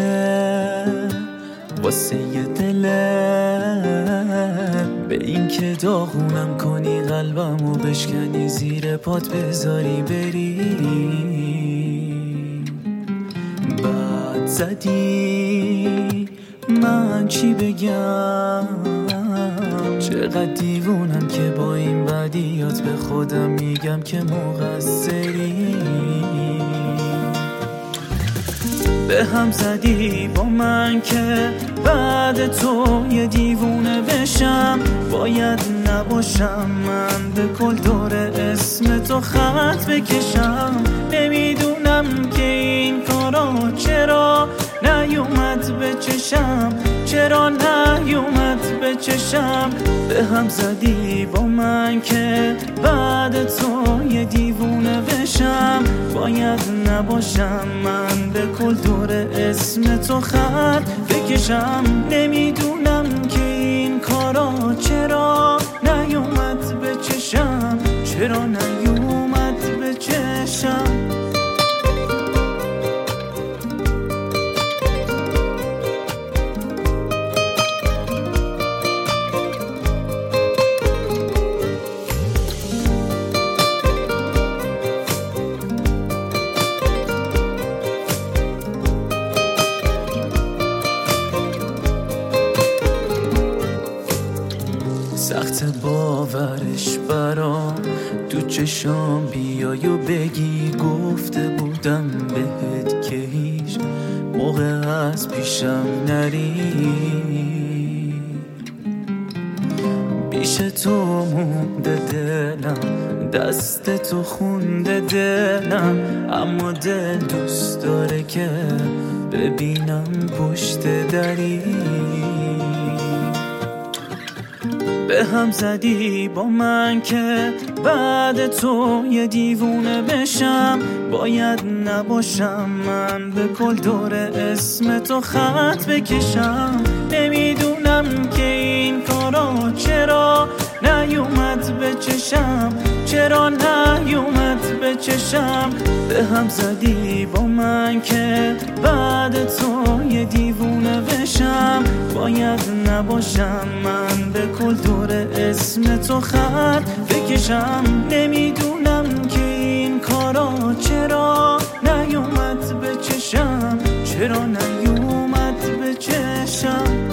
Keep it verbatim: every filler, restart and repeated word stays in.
واسه یه دلت، به این که داغونم کنی قلبمو بشکنی زیر پات بذاری بری. بعد زدی من چی بگم، چقدر دیوونم که با این بدیات به خودم میگم که مقصری. به هم زدی با من که بعد تو یه دیوونه بشم، باید نباشم من به کل دور اسم تو خط بکشم. نمیدونم که این کارا چرا نیومد به چشم، چرا نیومد به چشم. به هم زدی با من که بعد تو یه دیوونه بشم، باید نباشم من به کل دور اسم تو خط بکشم. نمیدونم که این کارا چرا نیومد به چشم، چرا نیومد به چشم. سخت باورش برام تو چشام بیای و بگی گفته بودم بهت که هیچ موقع از پیشم نری. پیش تو مونده دلم، دست تو خونده دلم، اما دل دوست داره که ببینم پشت دری. به هم زدی با من که بعد تو یه دیوونه بشم، باید نباشم من به کل دور اسم تو خط بکشم. نمیدونم که این کارا چرا نیومد به چشم، چرا نیومد به چشم. به هم زدی با من که بعد تو یه دیوونه بشم، باید نباشم من به کل دور اسم تو خط بکشم. نمیدونم که این کارا چرا نیومد به چشم، چرا نیومد به چشم.